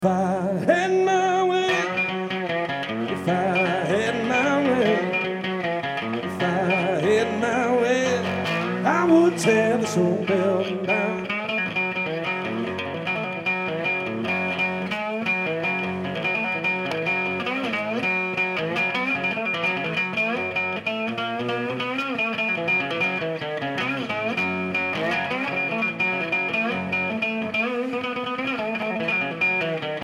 If I had my way, if I had my way, if I had my way, I would tear this old building down.